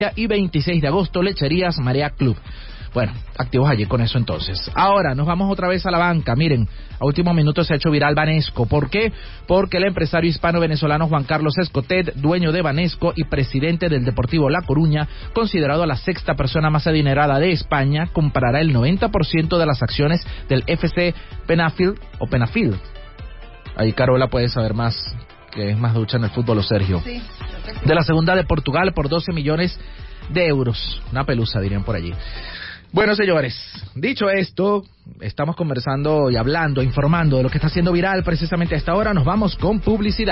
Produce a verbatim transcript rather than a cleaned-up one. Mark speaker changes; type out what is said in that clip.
Speaker 1: y veintiséis de agosto, Lecherías Marea Club. Bueno, activos allí con eso entonces. Ahora, nos vamos otra vez a la banca. Miren, a último minuto se ha hecho viral Banesco. ¿Por qué? Porque el empresario hispano-venezolano Juan Carlos Escotet, dueño de Banesco y presidente del Deportivo La Coruña, considerado la sexta persona más adinerada de España, comprará el noventa por ciento de las acciones del F C Penafiel o Penafiel. Ahí Carola puede saber más, que es más ducha en el fútbol, o Sergio.
Speaker 2: Sí.
Speaker 1: De la segunda de Portugal por doce millones de euros. Una pelusa, dirían por allí. Bueno, señores, dicho esto, estamos conversando y hablando, informando de lo que está haciendo viral precisamente a esta hora. Nos vamos con publicidad.